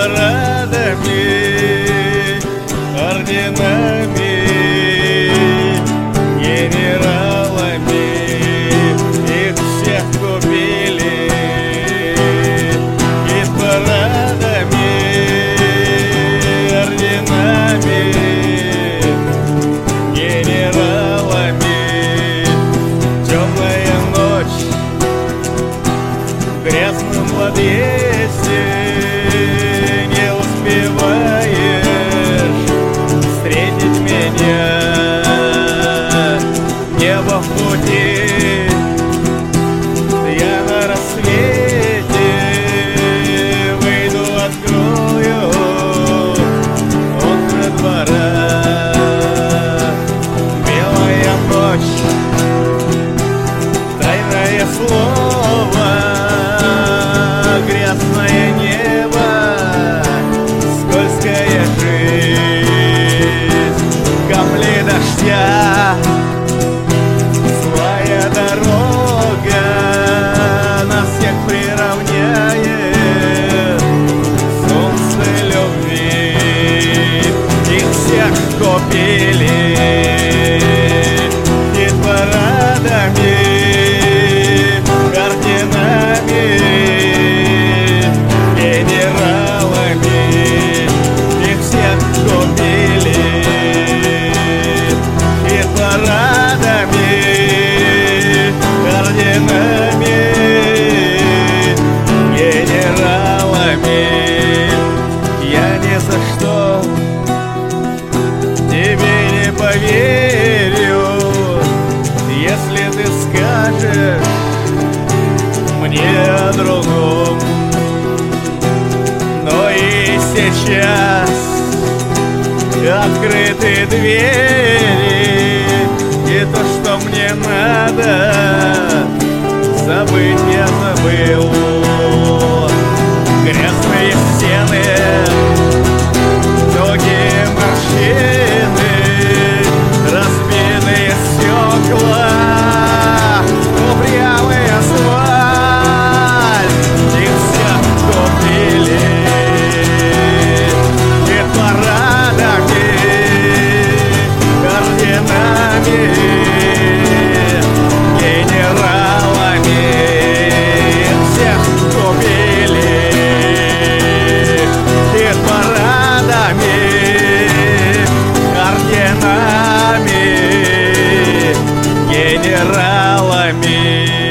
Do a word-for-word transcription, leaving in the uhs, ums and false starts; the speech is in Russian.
парадами, орденами, генералами. Их всех купили хит-парадами, орденами, генералами. Темная ночь в грязном подъезде, не успеваешь встретить меня. Небо в пути, я на рассвете выйду, открою окна двора. Белая ночь, тайное слово, грязное небо, скользкая жизнь, капли дождя, злая дорога нас всех приравняет солнце любви. Их всех купили хит-парадами, орденами, генералами. Их всех купили хит-парадами, орденами, генералами. Я ни за что тебе не поверю, если ты скажешь мне о другом. Но и сейчас открыты двери, и то, что мне надо забыть, я забыл. Грязные стены, тугие морщины, разбитые стекла, упрямый асфальт. Их всех купили хит-парадами, орденами, генералами. Их всех купили хит-парадами, орденами, генералами.